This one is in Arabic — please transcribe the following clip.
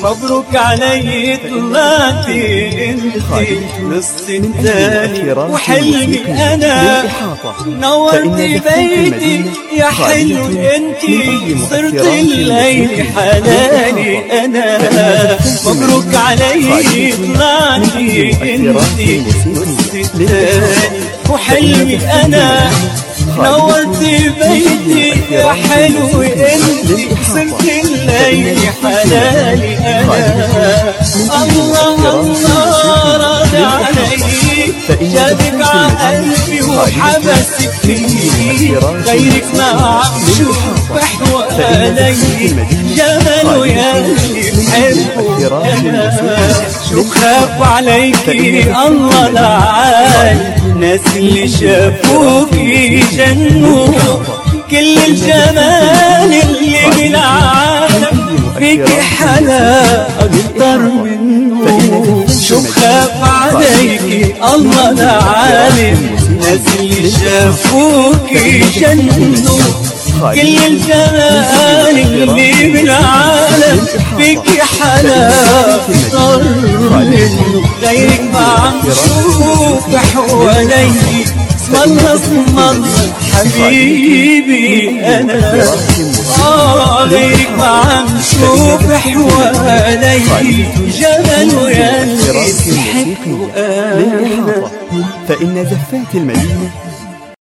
مبروك علي طلعتي انتي نص الثاني وحلمي انا نورتي بيتي يا حلو انتي صرت الليل حلالي انا مبروك علي طلعتي انتي نص الثاني وحلمي انا نورتي بيتي يا حلو انتي صرت الليل حلالي انا الله الله راضي عليك جابك عقلبي وحبسك فيه غيرك ما عمشوف بحوالي جماله ياللي بحبه انا شو خاف عليكي الله لعالي الناس اللي شافوكي جنوا كل الجمال اللي بالعالم فيكي حلا اكتر منه شو خاف عليكي الله لعالم الناس اللي شافوكي جنوا كل الجمال اللي بالعالم فيكي حلا اكتر منه غيرك ما عم شوف حوالي اسم الله اسم الله حبيبي انا غيرك ما عم شوف حوالي جمال ياللي بحبه انا فإن زفات المدينة